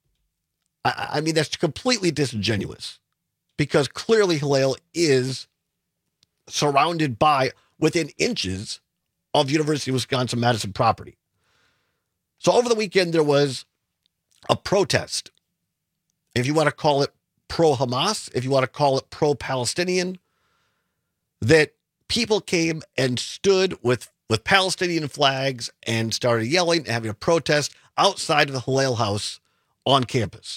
I, I mean, that's completely disingenuous, because clearly Hillel is surrounded by, within inches of University of Wisconsin-Madison property. So over the weekend, there was a protest. If you want to call it pro-Hamas, if you want to call it pro-Palestinian, that people came and stood with, with Palestinian flags and started yelling and having a protest outside of the Hillel house on campus.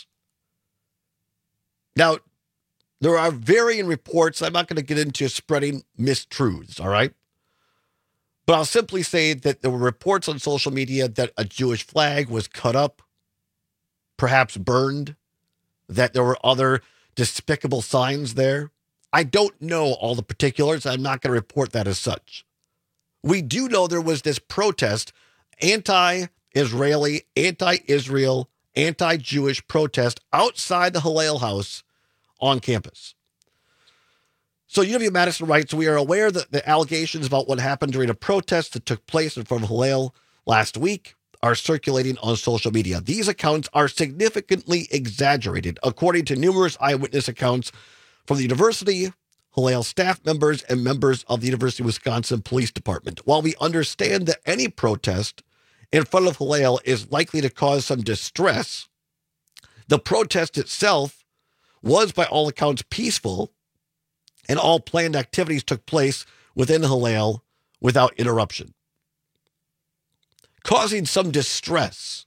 Now, there are varying reports. I'm not going to get into spreading mistruths, all right? But I'll simply say that there were reports on social media that a Jewish flag was cut up, perhaps burned, that there were other despicable signs there. I don't know all the particulars. I'm not going to report that as such. We do know there was this protest, anti-Israeli, anti-Israel, anti-Jewish protest outside the Hillel house on campus. So U W-Madison writes, we are aware that the allegations about what happened during a protest that took place in front of Hillel last week are circulating on social media. These accounts are significantly exaggerated, according to numerous eyewitness accounts from the university, Hillel staff members, and members of the University of Wisconsin Police Department. While we understand that any protest in front of Hillel is likely to cause some distress, the protest itself was, by all accounts, peaceful, and all planned activities took place within Hillel without interruption, causing some distress.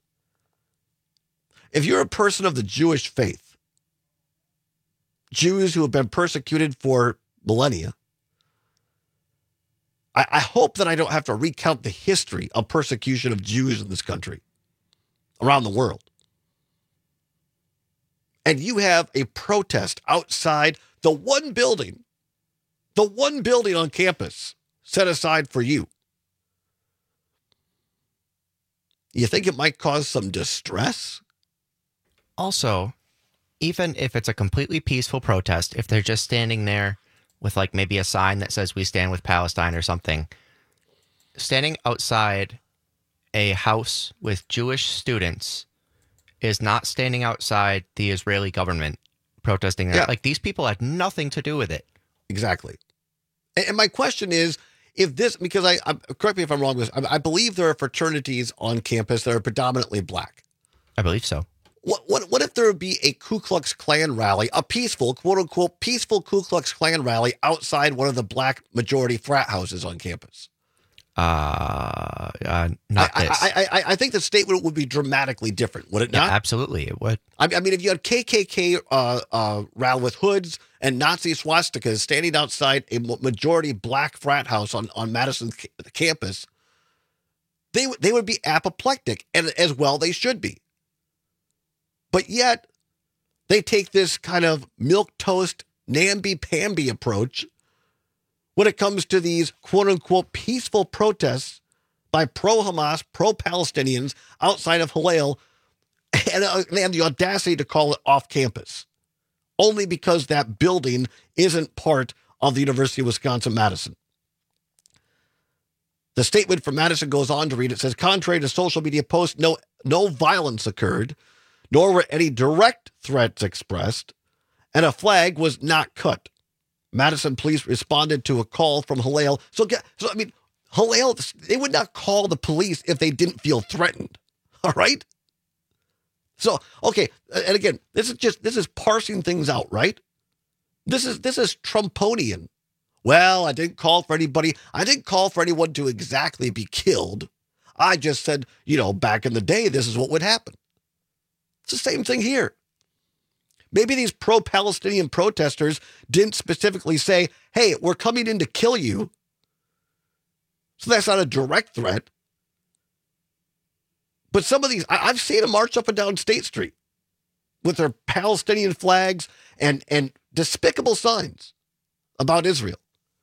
If you're a person of the Jewish faith, Jews who have been persecuted for millennia, I, I hope that I don't have to recount the history of persecution of Jews in this country, around the world. And you have a protest outside the one building, the one building on campus set aside for you. You think it might cause some distress? Also, even if it's a completely peaceful protest, if they're just standing there with like maybe a sign that says we stand with Palestine or something, standing outside a house with Jewish students is not standing outside the Israeli government protesting that. Yeah. Like, these people had nothing to do with it. Exactly. And my question is, if this, because I, I correct me if I'm wrong with this, I, I believe there are fraternities on campus that are predominantly black. I believe so. What, what, what if there would be a Ku Klux Klan rally, a peaceful, quote unquote, peaceful Ku Klux Klan rally outside one of the black majority frat houses on campus? Uh, uh not I, this. I, I, I think the statement would be dramatically different, would it not? Yeah, absolutely, it would. I mean, if you had K K K uh, uh, rally with hoods and Nazi swastikas standing outside a majority black frat house on, on Madison campus, they, they would be apoplectic, and as well they should be. But yet, they take this kind of milquetoast, namby-pamby approach when it comes to these quote-unquote peaceful protests by pro-Hamas, pro-Palestinians outside of Hillel, and uh, they have the audacity to call it off-campus, only because that building isn't part of the University of Wisconsin-Madison. The statement from Madison goes on to read, it says, contrary to social media posts, no, no violence occurred, nor were any direct threats expressed, and a flag was not cut. Madison police responded to a call from Hillel. So, so I mean, Hillel, they would not call the police if they didn't feel threatened. All right? So, okay, and again, this is just, this is parsing things out, right? This is, this is Trumponian. Well, I didn't call for anybody. I didn't call for anyone to exactly be killed. I just said, you know, back in the day, this is what would happen. It's the same thing here. Maybe these pro-Palestinian protesters didn't specifically say, hey, we're coming in to kill you. So that's not a direct threat. But some of these, I, I've seen them march up and down State Street with their Palestinian flags and, and despicable signs about Israel.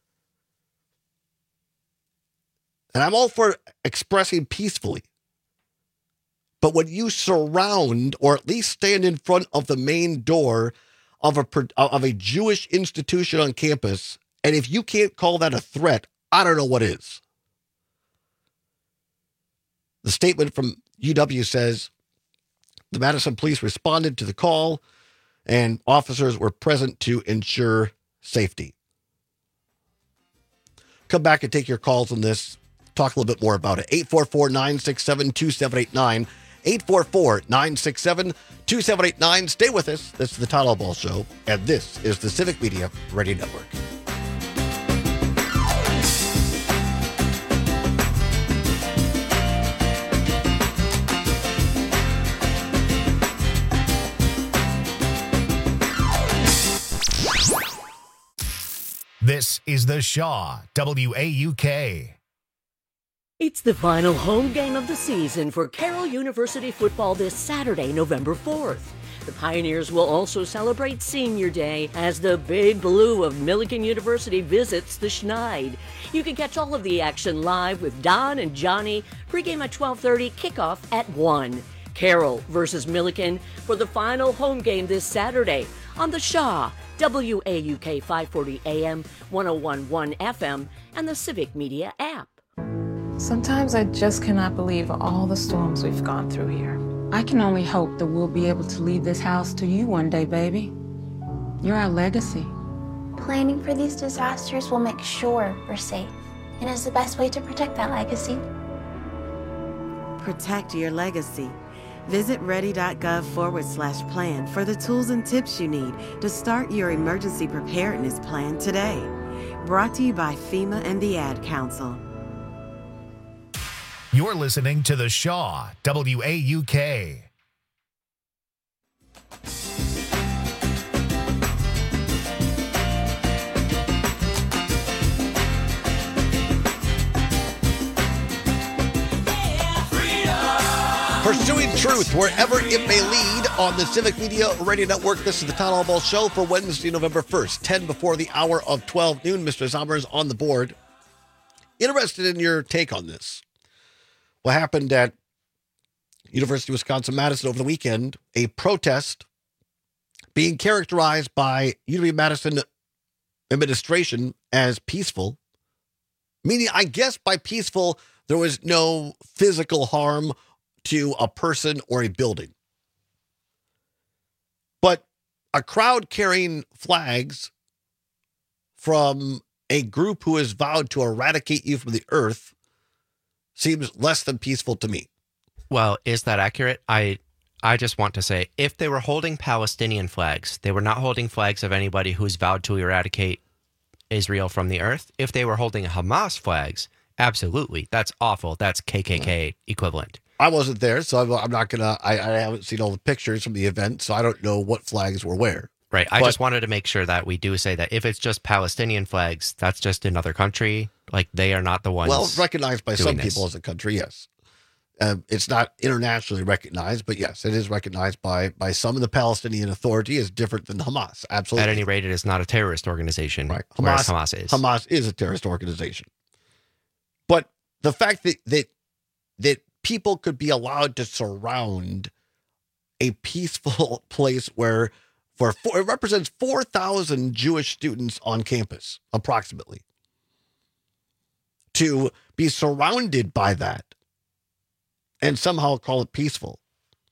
And I'm all for expressing peacefully. But when you surround, or at least stand in front of the main door of a of a Jewish institution on campus, and if you can't call that a threat, I don't know what is. The statement from U W says, the Madison police responded to the call, and officers were present to ensure safety. Come back and take your calls on this. Talk a little bit more about it. eight four four, nine six seven, two seven eight nine. eight four four, nine six seven, two seven eight nine. Stay with us. This is the Todd Ball Show, and this is the Civic Media Radio Network. This is the Shaw, W A U K. It's the final home game of the season for Carroll University football this Saturday, November fourth. The Pioneers will also celebrate Senior Day as the Big Blue of Millikin University visits the Schneid. You can catch all of the action live with Don and Johnny, pregame at twelve thirty, kickoff at one. Carroll versus Millikin for the final home game this Saturday on the Shaw, W A U K five forty A M, one oh one point one F M, and the Civic Media app. Sometimes I just cannot believe all the storms we've gone through here. I can only hope that we'll be able to leave this house to you one day, baby. You're our legacy. Planning for these disasters will make sure we're safe, and is the best way to protect that legacy. Protect your legacy. Visit ready.gov forward slash plan for the tools and tips you need to start your emergency preparedness plan today. Brought to you by FEMA and the Ad Council. You're listening to The Shaw, W A U K. Pursuing truth wherever it may lead on the Civic Media Radio Network. This is the Town Hall Ball Show for Wednesday, November first, ten before the hour of twelve noon. Mister Zommers on the board. Interested in your take on this. What happened at University of Wisconsin-Madison over the weekend, a protest being characterized by U W Madison administration as peaceful, meaning, I guess by peaceful, there was no physical harm to a person or a building. But a crowd carrying flags from a group who has vowed to eradicate you from the earth seems less than peaceful to me. Well, is that accurate? I I just want to say, if they were holding Palestinian flags, they were not holding flags of anybody who's vowed to eradicate Israel from the earth. If they were holding Hamas flags, absolutely. That's awful. That's K K K equivalent. I wasn't there, so I'm, I'm not going to, I haven't seen all the pictures from the event, so I don't know what flags were where. Right. I But- just wanted to make sure that we do say that if it's just Palestinian flags, that's just another country. Like, they are not the ones. Well, recognized by some doing this. people as a country, yes. Um, it's not internationally recognized, but yes, it is recognized by by some of the Palestinian Authority as different than Hamas. Absolutely. At any rate, it is not a terrorist organization, Right. whereas Hamas is. Hamas is a terrorist organization. But the fact that that that people could be allowed to surround a peaceful place where for four, it represents four thousand Jewish students on campus, approximately, to be surrounded by that and somehow call it peaceful.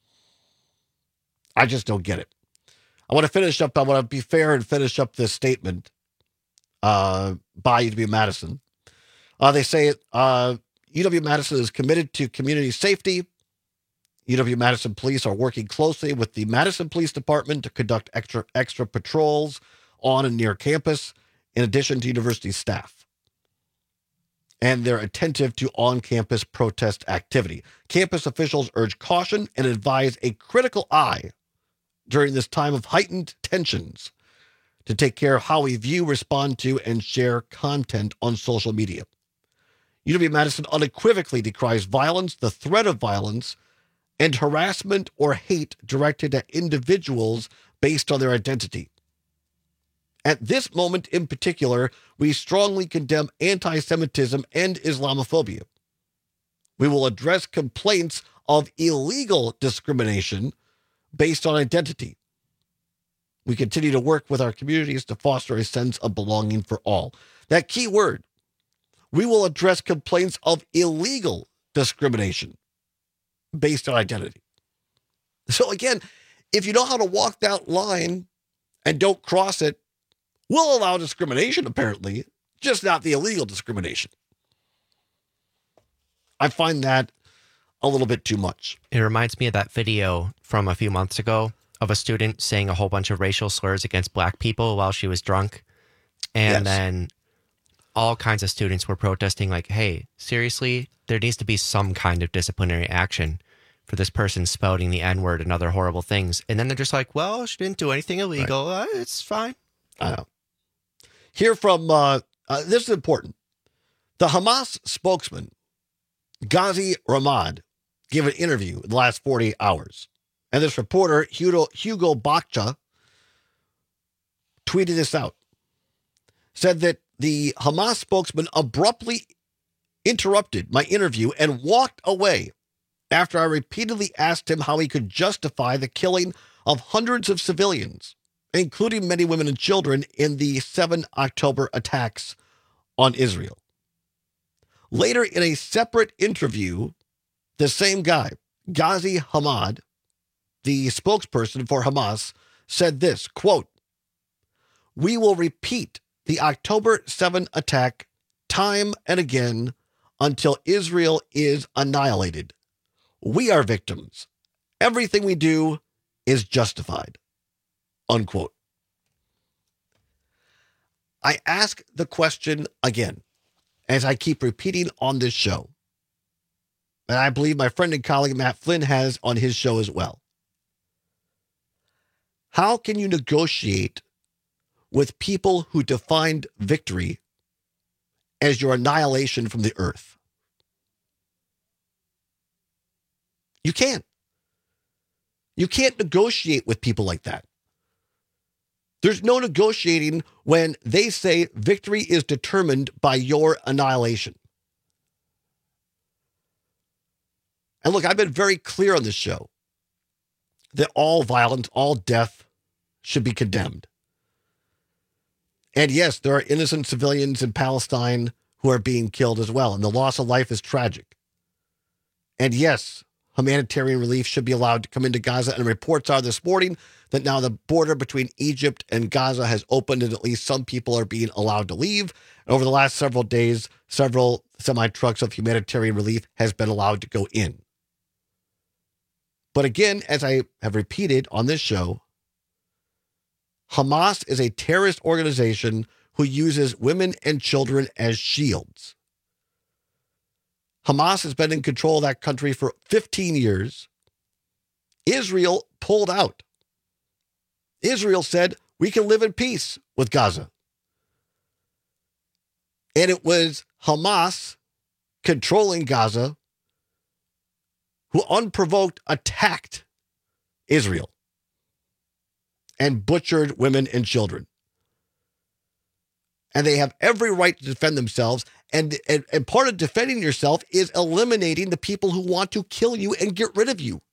I just don't get it. I want to finish up. I want to be fair and finish up this statement uh, by U W Madison. Uh, they say uh, U W Madison is committed to community safety. U W Madison police are working closely with the Madison Police Department to conduct extra extra patrols on and near campus, in addition to university staff. And they're attentive to on-campus protest activity. Campus officials urge caution and advise a critical eye during this time of heightened tensions to take care of how we view, respond to, and share content on social media. U W Madison unequivocally decries violence, the threat of violence, and harassment or hate directed at individuals based on their identity. At this moment in particular, we strongly condemn anti-Semitism and Islamophobia. We will address complaints of illegal discrimination based on identity. We continue to work with our communities to foster a sense of belonging for all. That key word, we will address complaints of illegal discrimination based on identity. So again, if you know how to walk that line and don't cross it, we'll allow discrimination, apparently, just not the illegal discrimination. I find that a little bit too much. It reminds me of that video from a few months ago of a student saying a whole bunch of racial slurs against black people while she was drunk. And Yes. then all kinds of students were protesting like, hey, seriously, there needs to be some kind of disciplinary action for this person spouting the N-word and other horrible things. And then they're just like, well, she didn't do anything illegal. Uh, it's fine. I know. Hear from, uh, uh, this is important. The Hamas spokesman, Ghazi Ramad, gave an interview in the last forty-eight hours. And this reporter, Hugo, Hugo Bakcha, tweeted this out. Said that the Hamas spokesman abruptly interrupted my interview and walked away after I repeatedly asked him how he could justify the killing of hundreds of civilians, including many women and children, in the seven October attacks on Israel. Later, in a separate interview, the same guy, Ghazi Hamad, the spokesperson for Hamas, said this, quote, "We will repeat the October seventh attack time and again until Israel is annihilated. We are victims. Everything we do is justified." Unquote. I ask the question again, as I keep repeating on this show, and I believe my friend and colleague Matt Flynn has on his show as well. How can you negotiate with people who defined victory as your annihilation from the earth? You can't. You can't negotiate with people like that. There's no negotiating when they say victory is determined by your annihilation. And look, I've been very clear on this show that all violence, all death should be condemned. And yes, there are innocent civilians in Palestine who are being killed as well, and the loss of life is tragic. And yes, humanitarian relief should be allowed to come into Gaza, and reports are this morning that now the border between Egypt and Gaza has opened, and at least some people are being allowed to leave. And over the last several days, several semi-trucks of humanitarian relief has been allowed to go in. But again, as I have repeated on this show, Hamas is a terrorist organization who uses women and children as shields. Hamas has been in control of that country for fifteen years. Israel pulled out. Israel said, we can live in peace with Gaza. And it was Hamas controlling Gaza who unprovoked attacked Israel and butchered women and children. And they have every right to defend themselves. And, and, and part of defending yourself is eliminating the people who want to kill you and get rid of you.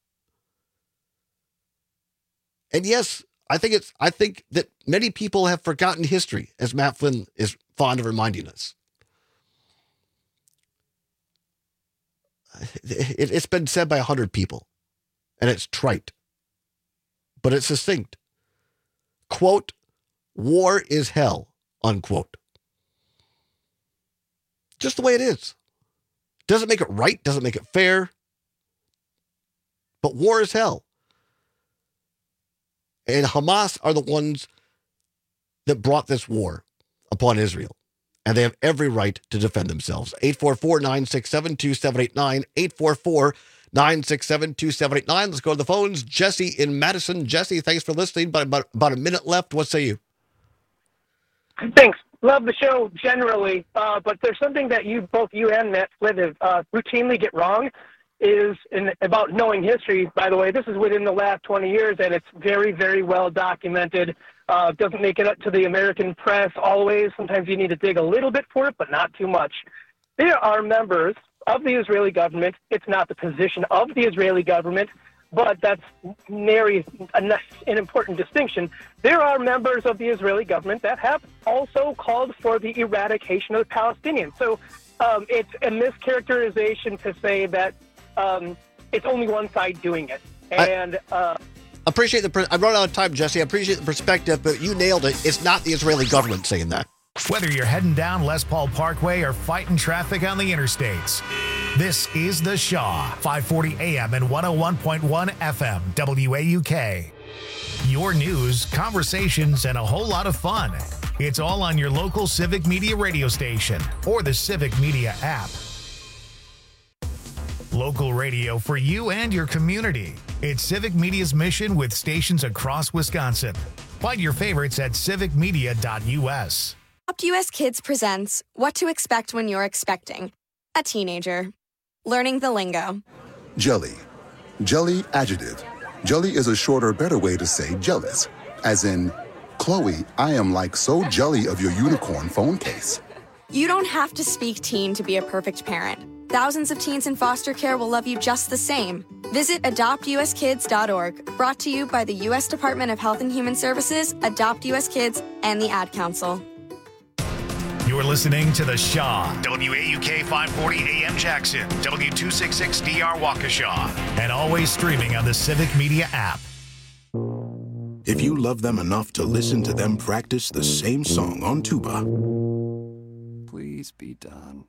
And yes, I think it's, I think that many people have forgotten history, as Matt Flynn is fond of reminding us. It, it's been said by a hundred people, and it's trite, but it's succinct. Quote, war is hell, unquote. Just the way it is. Doesn't make it right, doesn't make it fair, but war is hell. And Hamas are the ones that brought this war upon Israel. And they have every right to defend themselves. eight four four, nine six seven, two seven eight nine. eight four four, nine six seven, two seven eight nine. Let's go to the phones. Jesse in Madison. Jesse, thanks for listening. But about, about a minute left. What say you? Thanks. Love the show generally. Uh, but there's something that you, both you and Matt Flynn, uh, routinely get wrong. Is in, about knowing history. By the way, this is within the last twenty years, and it's very, very well documented. Uh, doesn't make it up to the American press always. Sometimes you need to dig a little bit for it, but not too much. There are members of the Israeli government. It's not the position of the Israeli government, but that's nary an important distinction. There are members of the Israeli government that have also called for the eradication of the Palestinians. So um, it's a mischaracterization to say that Um, it's only one side doing it. And I uh, appreciate the. Per- I run out of time, Jesse. I appreciate the perspective, but you nailed it. It's not the Israeli government saying that. Whether you're heading down Les Paul Parkway or fighting traffic on the interstates, this is The Shaw, five forty A M and one oh one point one F M, W A U K. Your news, conversations, and a whole lot of fun. It's all on your local Civic Media radio station or the Civic Media app. Local radio for you and your community. It's Civic Media's mission with stations across Wisconsin. Find your favorites at civic media dot U S. Adopt U S Kids presents What to Expect When You're Expecting a Teenager. Learning the lingo. Jelly. Jelly adjective. Jelly is a shorter, better way to say jealous. As in, Chloe, I am like so jelly of your unicorn phone case. You don't have to speak teen to be a perfect parent. Thousands of teens in foster care will love you just the same. Visit adopt U S kids dot org, brought to you by the U S Department of Health and Human Services, Adopt U S Kids, and the Ad Council. You're listening to The Shaw, W A U K five forty A M Jackson, W two sixty-six D R Waukesha, and always streaming on the Civic Media app. If you love them enough to listen to them practice the same song on tuba, please be done.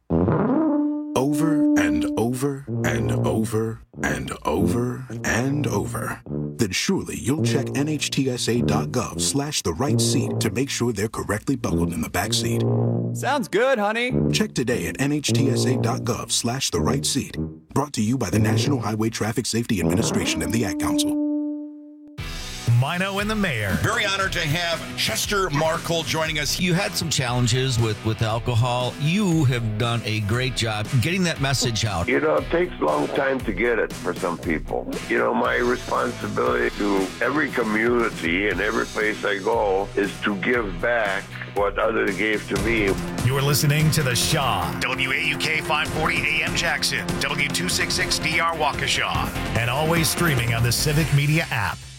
Over and over and over and over and over. then surely you'll check nhtsa.gov slash the right seat to make sure they're correctly buckled in the back seat. Sounds good, honey. Check today at nhtsa.gov slash the right seat. Brought to you by the National Highway Traffic Safety Administration and the Ad Council. Mino and the Mayor. Very honored to have Chester Markle joining us. You had some challenges with, with alcohol. You have done a great job getting that message out. You know, it takes a long time to get it for some people. You know, my responsibility to every community and every place I go is to give back what others gave to me. You're listening to The Shaw, W A U K five forty A M Jackson, W two sixty-six D R Waukesha, and always streaming on the Civic Media app.